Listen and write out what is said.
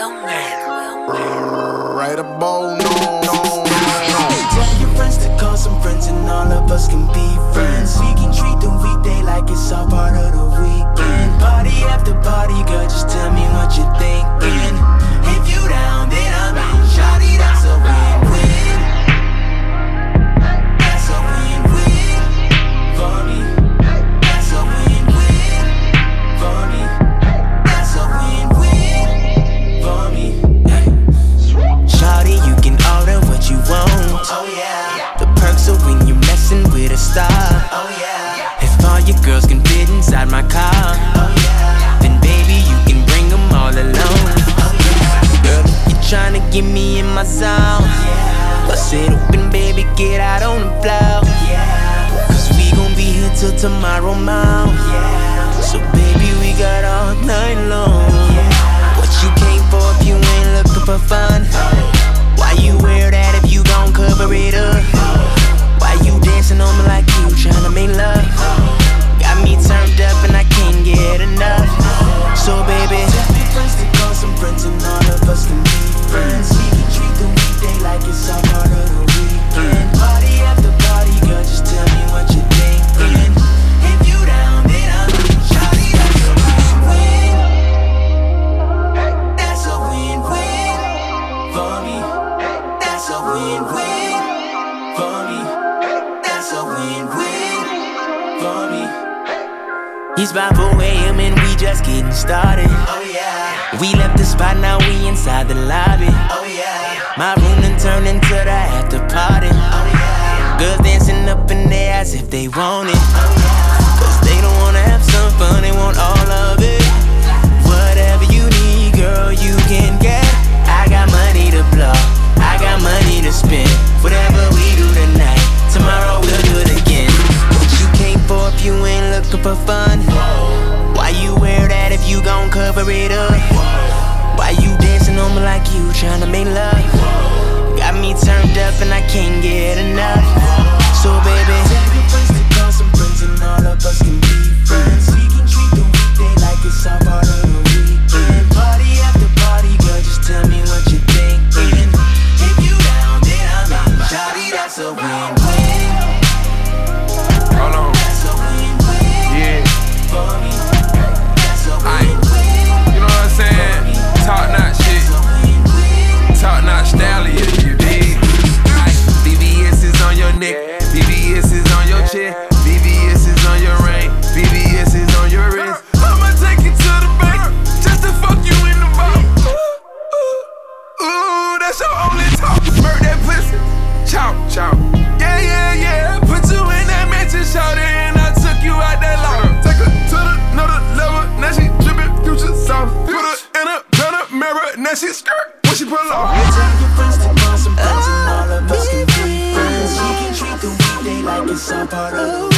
Right about no. Tell your friends to call some friends and all of us can be friends. We can treat the weekday like it's all part of the weekend. Party after party, girl, just tell me what you're thinking. If you down, then I'm in. Shawty, that's a win-win. That's a win-win for me. That's a win-win for me. That's a win-win for me. Shawty, you can order what you want. Oh yeah. The perks are when you're messing with a star. Oh yeah. If all your girls can fit inside my car, oh yeah, then baby you can bring them all along. Oh yeah. Girl, if you're tryna get me in my zone, yeah, bust it open, baby, get out on the floor. Yeah. Cause we gon' be here till tomorrow morning. Yeah. So baby, we got all night long. Yeah. What you came for if you ain't looking for fun? Why you wear that if you gon' cover it up? Why you dancing on me like you tryna make love? Got me turned up and I can't get enough. So baby, tell your friends to call some friends and all of us can be friends. We can treat the weekday like it's all part of the weekend. Party after party, girl, just tell me what you're thinking. If you down, then I'm in. Shawty, that's a win-win. That's a win-win for me. That's a win-win for me. That's a win-win for me. It's 5 a.m. and we just getting started. Oh yeah. We left the spot, now we inside the lobby. Oh yeah. My room done turned into the after party. Oh yeah. Girls dancing up in there as if they want it. Oh yeah. Cause they don't wanna have some fun, they want all of it. Whatever you need, girl, you can get. I got money to blow, I got money to spend. Whatever we do tonight, tomorrow we'll do it again. What you came for if you ain't looking for fun? Why you wear that if you gon' cover it up? Why you dancing on me like you tryna make love? Got me turned up and I can't get enough. So baby, tell your friends to call some friends and all of us can be friends. We can treat the weekday like it's all part of the weekend. Party after party, girl, just tell me what you're thinking. If you down, then I'm in. Shawty, that's a win-win. Hold on. That's a win-win. Yeah. For me. That's a win-win. You know what I'm saying? Top notch shit. Top notch stallion, you dig? BBS is on your neck. BBS is on your chest. BBS is on your ring. BBS is on your wrist. I'ma take you to the bank just to fuck you in the mouth. Ooh, that's your only talk. Murk that pussy. Chop, chop. Yeah, yeah, yeah. Put you in that mansion, shout it, and I took you out that locker. Take her to another level. Now she drippin' future sauce. Put her in a mirror. Now she skirt when she pull off. Tell your friends to call some friends and all of us can be friends. We can treat the weekday like it's all part of the